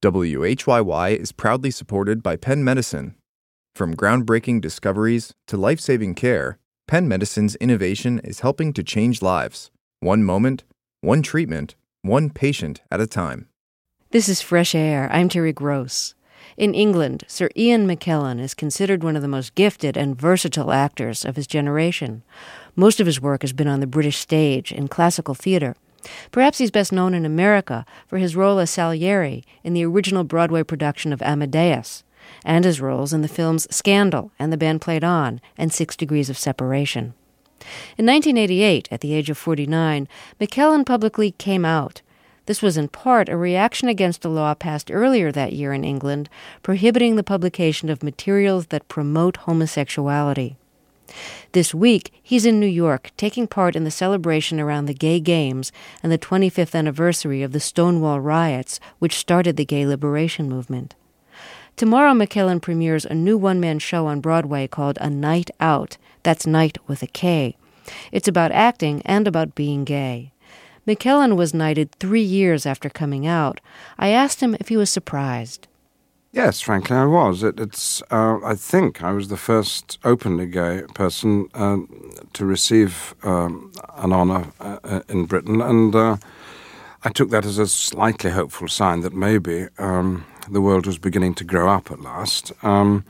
WHYY is proudly supported by Penn Medicine. From groundbreaking discoveries to life-saving care, Penn Medicine's innovation is helping to change lives. One moment, one treatment, one patient at a time. This is Fresh Air. I'm Terry Gross. In England, Sir Ian McKellen is considered one of the most gifted and versatile actors of his generation. Most of his work has been on the British stage in classical theater. Perhaps he's best known in America for his role as Salieri in the original Broadway production of Amadeus, and his roles in the films Scandal and The Band Played On and 6 Degrees of Separation. In 1988, at the age of 49, McKellen publicly came out. This was in part a reaction against a law passed earlier that year in England prohibiting the publication of materials that promote homosexuality. This week, he's in New York, taking part in the celebration around the Gay Games and the 25th anniversary of the Stonewall riots, which started the gay liberation movement. Tomorrow, McKellen premieres a new one-man show on Broadway called A Night Out. That's night with a K. It's about acting and about being gay. McKellen was knighted 3 years after coming out. I asked him if he was surprised. Yes, frankly, I was. I think I was the first openly gay person to receive an honour in Britain, and I took that as a slightly hopeful sign that maybe the world was beginning to grow up at last. I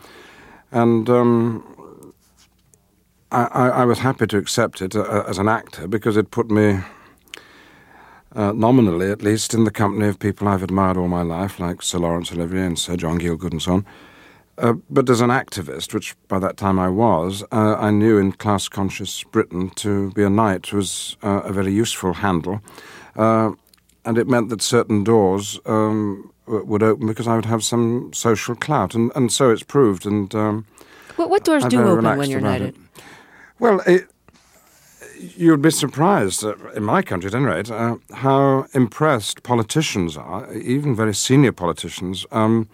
was happy to accept it as an actor because it put me, nominally at least, in the company of people I've admired all my life, like Sir Laurence Olivier and Sir John Gielgud and so on. But as an activist, which by that time I was, I knew in class-conscious Britain to be a knight was a very useful handle. And it meant that certain doors would open because I would have some social clout. And so it's proved. And what doors do open when you're knighted? Well, you'd be surprised, in my country at any rate, how impressed politicians are, even very senior politicians,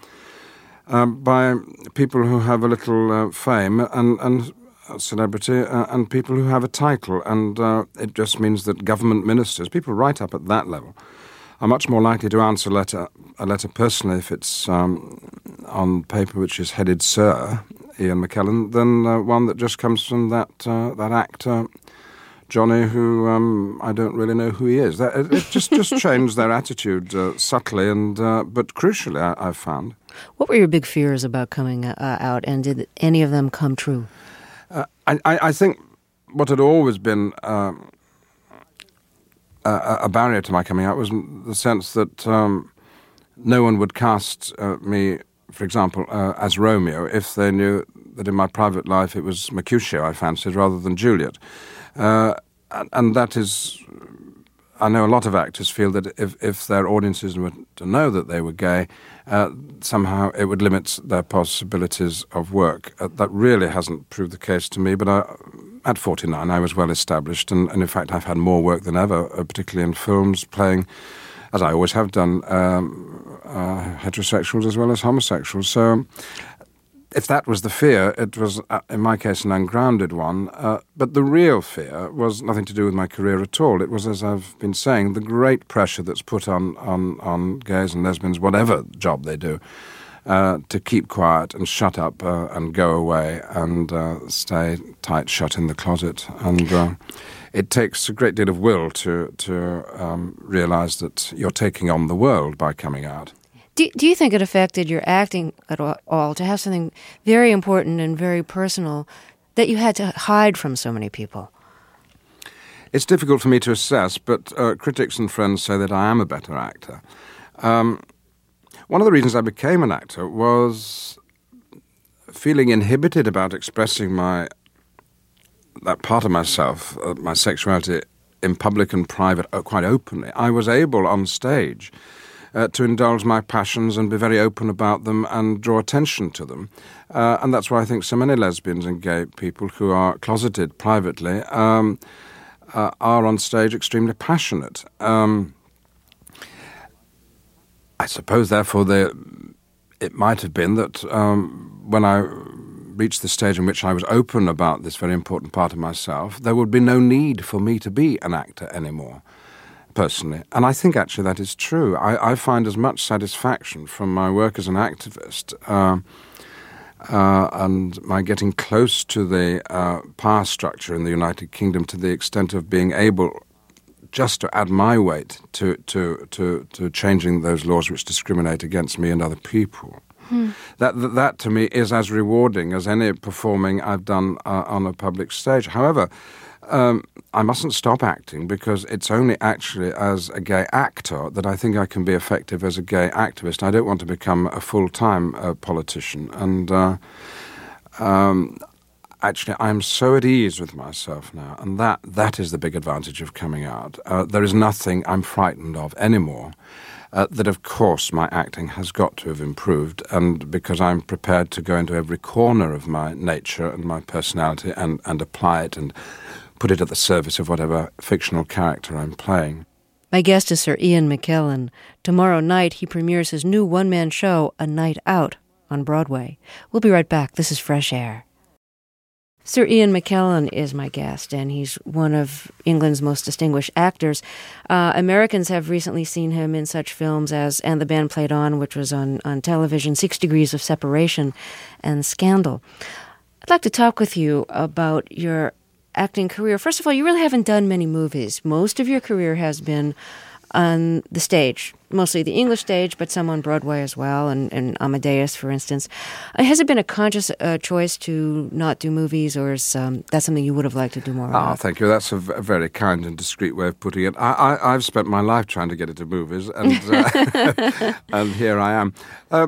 by people who have a little fame and celebrity and people who have a title. And it just means that government ministers, people right up at that level, are much more likely to answer a letter personally if it's on paper which is headed Sir Ian McKellen than one that just comes from that actor Johnny, who I don't really know who he is. It just changed their attitude subtly, but crucially, I've found. What were your big fears about coming out, and did any of them come true? I think what had always been a barrier to my coming out was the sense that no one would cast me, for example, as Romeo if they knew that in my private life it was Mercutio I fancied rather than Juliet. And that is, I know a lot of actors feel that if their audiences were to know that they were gay, somehow it would limit their possibilities of work. That really hasn't proved the case to me, but at 49 I was well established, and in fact I've had more work than ever, particularly in films, playing, as I always have done, heterosexuals as well as homosexuals. So if that was the fear, it was, in my case, an ungrounded one. But the real fear was nothing to do with my career at all. It was, as I've been saying, the great pressure that's put on gays and lesbians, whatever job they do, to keep quiet and shut up and go away and stay tight shut in the closet. And it takes a great deal of will to realise that you're taking on the world by coming out. Do you think it affected your acting at all to have something very important and very personal that you had to hide from so many people? It's difficult for me to assess, but critics and friends say that I am a better actor. One of the reasons I became an actor was feeling inhibited about expressing that part of myself, my sexuality, in public and private, quite openly. I was able on stage to indulge my passions and be very open about them and draw attention to them. And that's why I think so many lesbians and gay people who are closeted privately are on stage extremely passionate. I suppose, therefore, it might have been that when I reached the stage in which I was open about this very important part of myself, there would be no need for me to be an actor anymore. personally. And I think actually that is true. I find as much satisfaction from my work as an activist and my getting close to the power structure in the United Kingdom to the extent of being able just to add my weight to changing those laws which discriminate against me and other people. That to me is as rewarding as any performing I've done on a public stage. However, I mustn't stop acting because it's only actually as a gay actor that I think I can be effective as a gay activist. I don't want to become a full-time politician. And actually, I'm so at ease with myself now, and that is the big advantage of coming out. There is nothing I'm frightened of anymore. That, of course, my acting has got to have improved, and because I'm prepared to go into every corner of my nature and my personality and apply it and put it at the service of whatever fictional character I'm playing. My guest is Sir Ian McKellen. Tomorrow night, he premieres his new one-man show, A Night Out, on Broadway. We'll be right back. This is Fresh Air. Sir Ian McKellen is my guest, and he's one of England's most distinguished actors. Americans have recently seen him in such films as And the Band Played On, which was on television, 6 Degrees of Separation, and Scandal. I'd like to talk with you about your acting career. First of all, you really haven't done many movies. Most of your career has been on the stage, mostly the English stage, but some on Broadway as well, and Amadeus, for instance. Has it been a conscious choice to not do movies, or is that something you would have liked to do more of? Thank you. That's a very kind and discreet way of putting it. I've spent my life trying to get into movies, and and here I am.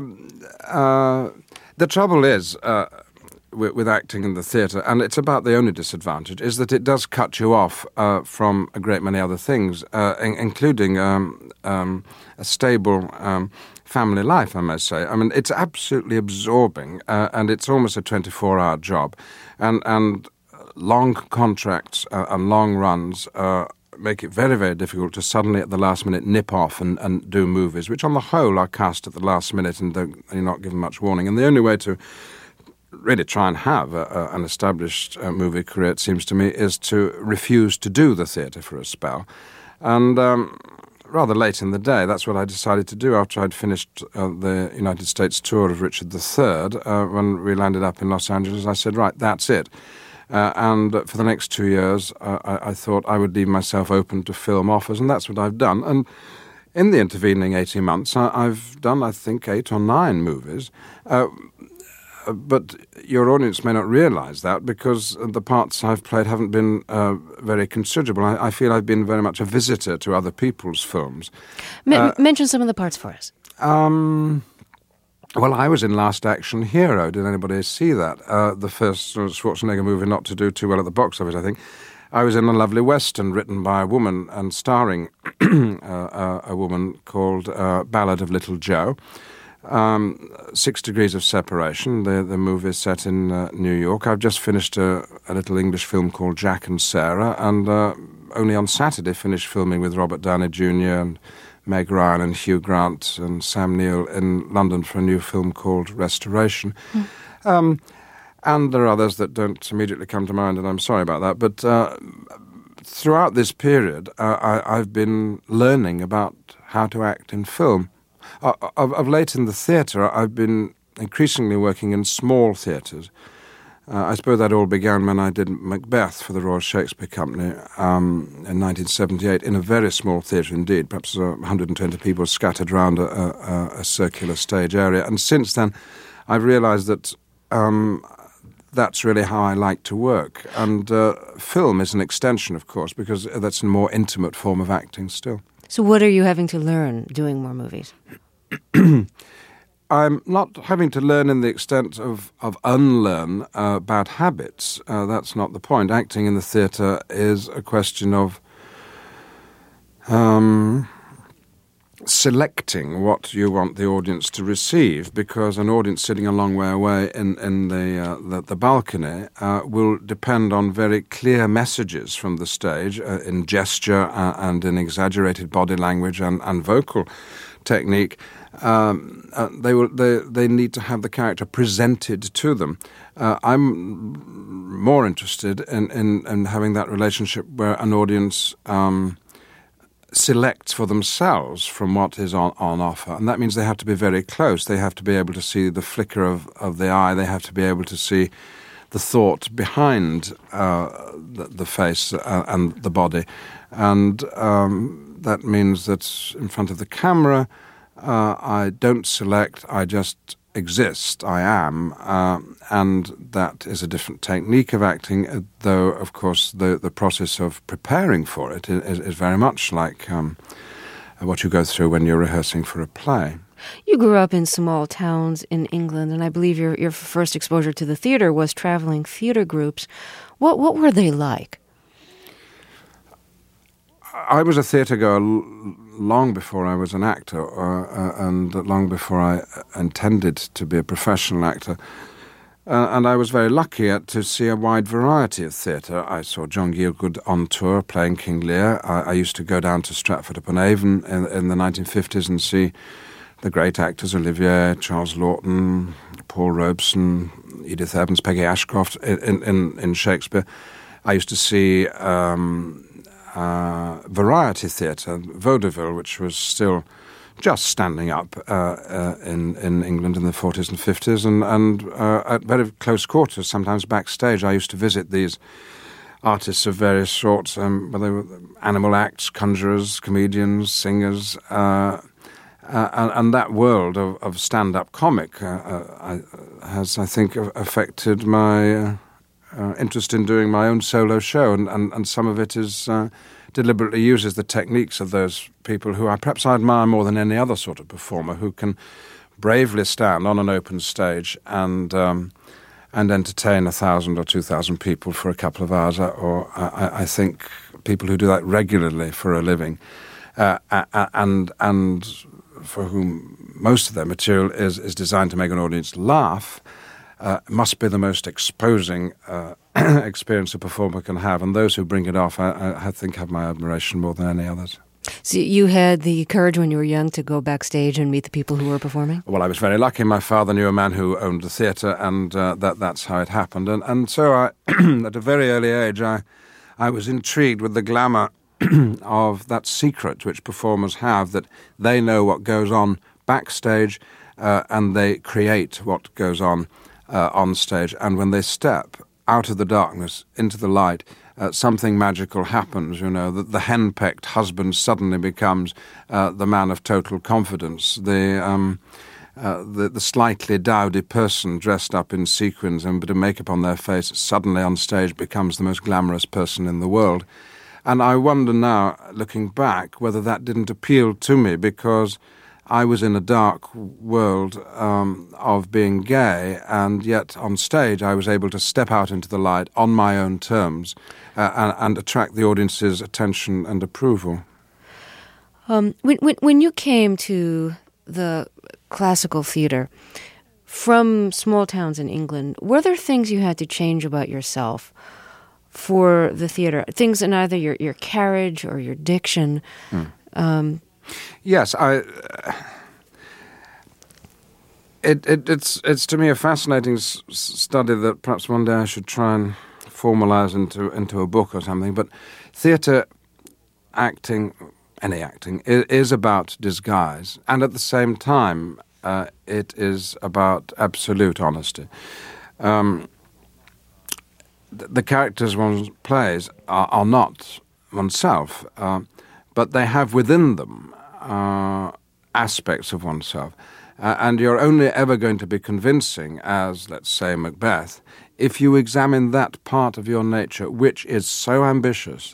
The trouble is, with acting in the theatre, and it's about the only disadvantage, is that it does cut you off from a great many other things, including a stable family life, I must say. I mean, it's absolutely absorbing, and it's almost a 24-hour job. And long contracts and long runs make it very, very difficult to suddenly at the last minute nip off and do movies, which on the whole are cast at the last minute and you're not given much warning. And the only way to really try and have an established movie career, it seems to me, is to refuse to do the theatre for a spell. And rather late in the day, that's what I decided to do after I'd finished the United States tour of Richard III. When we landed up in Los Angeles, I said, right, that's it. And for the next 2 years, I thought I would leave myself open to film offers, and that's what I've done. And in the intervening 18 months, I've done, I think, 8 or 9 movies. But your audience may not realise that because the parts I've played haven't been very considerable. I feel I've been very much a visitor to other people's films. Mention some of the parts for us. Well, I was in Last Action Hero. Did anybody see that? The first Schwarzenegger movie not to do too well at the box office, I think. I was in A Lovely Western written by a woman and starring a woman called Ballad of Little Joe. 6 Degrees of Separation, the movie is set in New York. I've just finished a little English film called Jack and Sarah, and only on Saturday finished filming with Robert Downey Jr. and Meg Ryan and Hugh Grant and Sam Neill in London for a new film called Restoration. And there are others that don't immediately come to mind, and I'm sorry about that. But throughout this period, I've been learning about how to act in film. Of late in the theatre, I've been increasingly working in small theatres. I suppose that all began when I did Macbeth for the Royal Shakespeare Company in 1978, in a very small theatre indeed, perhaps 120 people scattered around a circular stage area. And since then, I've realised that that's really how I like to work. And film is an extension, of course, because that's a more intimate form of acting still. So what are you having to learn doing more movies? I'm not having to learn in the extent of unlearn bad habits. That's not the point. Acting in the theatre is a question of selecting what you want the audience to receive, because an audience sitting a long way away in the balcony will depend on very clear messages from the stage in gesture and in exaggerated body language and vocal technique. They need to have the character presented to them. I'm more interested in having that relationship where an audience selects for themselves from what is on offer. And that means they have to be very close. They have to be able to see the flicker of the eye. They have to be able to see the thought behind the face and the body. And that means that in front of the camera, I don't select, I just exist, I am, and that is a different technique of acting, though, of course, the process of preparing for it is very much like what you go through when you're rehearsing for a play. You grew up in small towns in England, and I believe your first exposure to the theater was traveling theater groups. What were they like? I was a theatre goer long before I was an actor, and long before I intended to be a professional actor. And I was very lucky to see a wide variety of theatre. I saw John Gielgud on tour playing King Lear. I used to go down to Stratford-upon-Avon in the 1950s and see the great actors, Olivier, Charles Laughton, Paul Robeson, Edith Evans, Peggy Ashcroft in Shakespeare. I used to see variety theatre, vaudeville, which was still just standing up in England in the 40s and 50s, and at very close quarters, sometimes backstage. I used to visit these artists of various sorts, whether they were animal acts, conjurers, comedians, singers, and that world of stand-up comic has, I think, affected my interest in doing my own solo show, and some of it is deliberately uses the techniques of those people who I admire more than any other sort of performer, who can bravely stand on an open stage and entertain 1,000 or 2,000 people for a couple of hours, or I think people who do that regularly for a living, and for whom most of their material is designed to make an audience laugh, must be the most exposing experience a performer can have. And those who bring it off, I think, have my admiration more than any others. So you had the courage when you were young to go backstage and meet the people who were performing? Well, I was very lucky. My father knew a man who owned the theatre, and that's how it happened. And so I, at a very early age, I was intrigued with the glamour of that secret which performers have, that they know what goes on backstage and they create what goes on stage. And when they step out of the darkness into the light, something magical happens, you know, that the henpecked husband suddenly becomes the man of total confidence. The slightly dowdy person dressed up in sequins and a bit of makeup on their face suddenly on stage becomes the most glamorous person in the world. And I wonder now, looking back, whether that didn't appeal to me, because I was in a dark world of being gay, and yet on stage I was able to step out into the light on my own terms and attract the audience's attention and approval. When you came to the classical theatre from small towns in England, were there things you had to change about yourself for the theatre? Things in either your carriage or your diction? Yes, it's to me a fascinating study that perhaps one day I should try and formalize into a book or something. But theatre acting, any acting, is about disguise, and at the same time, it is about absolute honesty. The characters one plays are not oneself, but they have within them aspects of oneself. And you're only ever going to be convincing as, let's say, Macbeth, if you examine that part of your nature which is so ambitious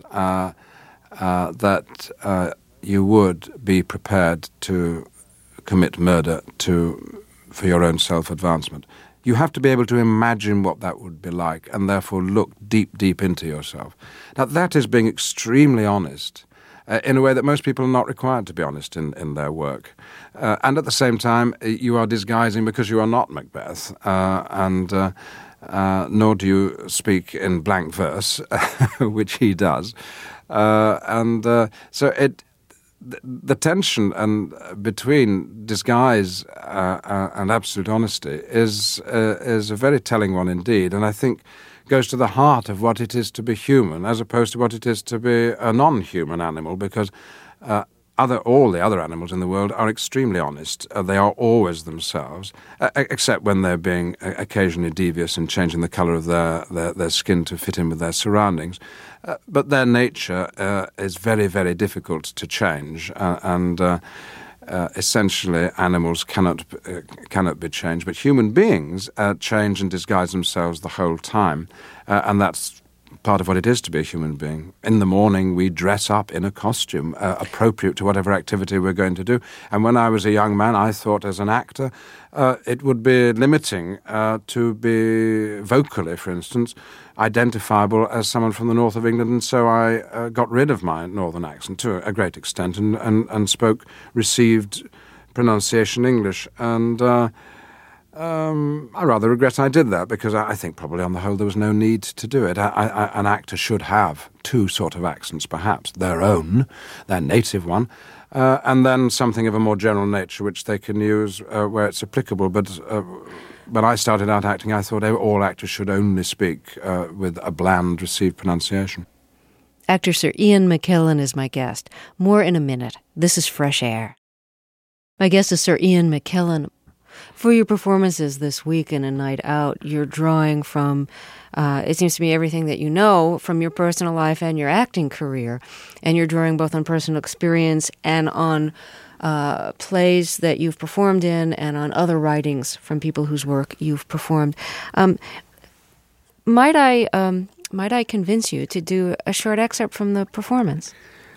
that you would be prepared to commit murder for your own self-advancement. You have to be able to imagine what that would be like and therefore look deep, deep into yourself. Now, that is being extremely honest in a way that most people are not required to be honest in their work. And at the same time, you are disguising because you are not Macbeth, nor do you speak in blank verse, which he does. So the tension between disguise and absolute honesty is a very telling one indeed, and I think goes to the heart of what it is to be human as opposed to what it is to be a non-human animal, because all the other animals in the world are extremely honest. They are always themselves, except when they're being occasionally devious and changing the colour of their skin to fit in with their surroundings. But their nature is very, very difficult to change, and essentially animals cannot be changed. But human beings change and disguise themselves the whole time, and that's part of what it is to be a human being. In the morning, we dress up in a costume appropriate to whatever activity we're going to do. And when I was a young man, I thought as an actor it would be limiting to be vocally, for instance, identifiable as someone from the north of England. And so I got rid of my northern accent to a great extent and received pronunciation English. And I rather regret I did that, because I think probably on the whole there was no need to do it. An actor should have two sort of accents, perhaps, their own, their native one, and then something of a more general nature which they can use where it's applicable. But when I started out acting, I thought all actors should only speak with a bland received pronunciation. Actor Sir Ian McKellen is my guest. More in a minute. This is Fresh Air. My guest is Sir Ian McKellen. For your performances this week in A Night Out, you're drawing from, it seems to me, everything that you know from your personal life and your acting career. And you're drawing both on personal experience and on plays that you've performed in and on other writings from people whose work you've performed. Might I convince you to do a short excerpt from the performance?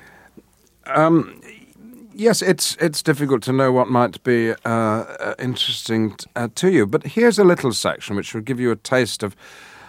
Yes, it's difficult to know what might be interesting to you, but here's a little section which will give you a taste of,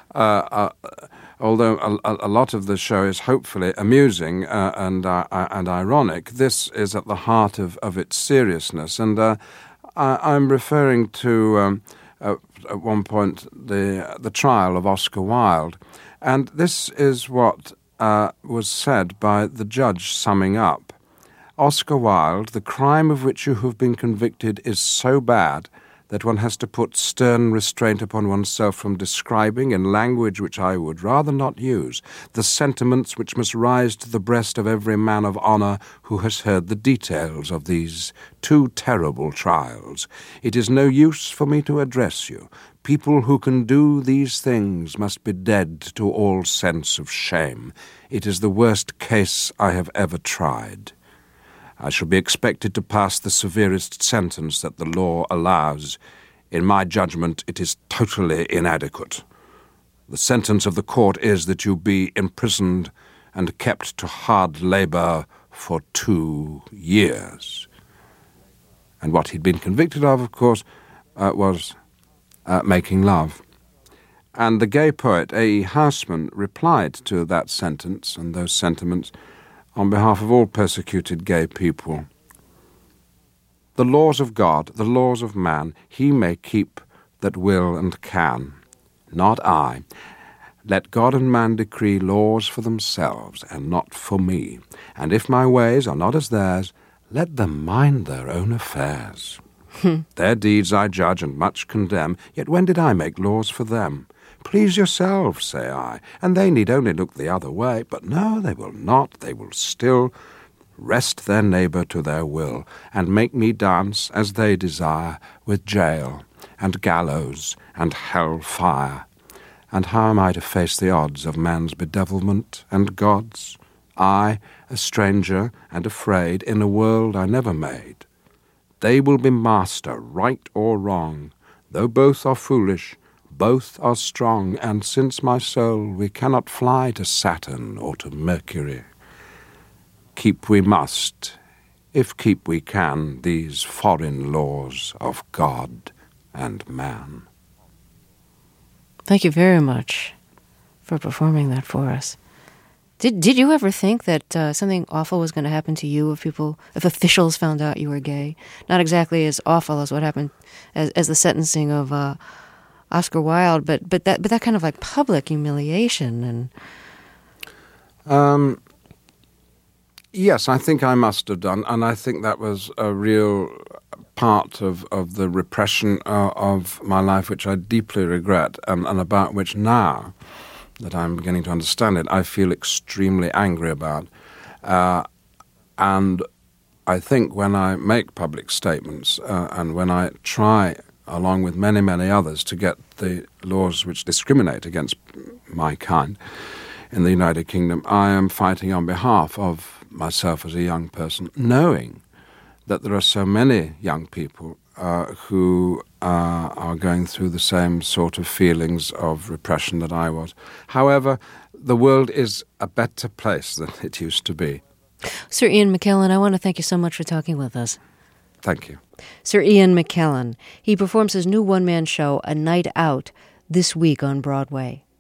although a lot of the show is hopefully amusing and ironic, this is at the heart of its seriousness. And I'm referring to, at one point, the trial of Oscar Wilde. And this is what was said by the judge summing up. Oscar Wilde, the crime of which you have been convicted is so bad that one has to put stern restraint upon oneself from describing, in language which I would rather not use, the sentiments which must rise to the breast of every man of honour who has heard the details of these two terrible trials. It is no use for me to address you. People who can do these things must be dead to all sense of shame. It is the worst case I have ever tried. I shall be expected to pass the severest sentence that the law allows. In my judgment, it is totally inadequate. The sentence of the court is that you be imprisoned and kept to hard labour for 2 years. And what he'd been convicted of course, was making love. And the gay poet A.E. Housman replied to that sentence and those sentiments on behalf of all persecuted gay people. The laws of God, the laws of man, he may keep that will and can, not I. Let God and man decree laws for themselves, and not for me. And if my ways are not as theirs, let them mind their own affairs. Their deeds I judge and much condemn, yet when did I make laws for them? Please yourselves, say I, and they need only look the other way. But no, they will not, they will still wrest their neighbour to their will, and make me dance, as they desire, with jail, and gallows, and hell fire. And how am I to face the odds of man's bedevilment and God's? I, a stranger and afraid, in a world I never made. They will be master, right or wrong, though both are foolish, both are strong, and since my soul we cannot fly to Saturn or to Mercury. Keep we must, if keep we can, these foreign laws of God and man. Thank you very much for performing that for us. Did you ever think that something awful was going to happen to you if officials found out you were gay? Not exactly as awful as what happened as the sentencing of Oscar Wilde, but that kind of like public humiliation and. Yes, I think I must have done, and I think that was a real part of the repression of my life, which I deeply regret, and about which now that I'm beginning to understand it, I feel extremely angry about. And I think when I make public statements and when I try, along with many, many others, to get the laws which discriminate against my kind in the United Kingdom, I am fighting on behalf of myself as a young person, knowing that there are so many young people who are going through the same sort of feelings of repression that I was. However, the world is a better place than it used to be. Sir Ian McKellen, I want to thank you so much for talking with us. Thank you. Sir Ian McKellen. He performs his new one-man show, A Night Out, this week on Broadway.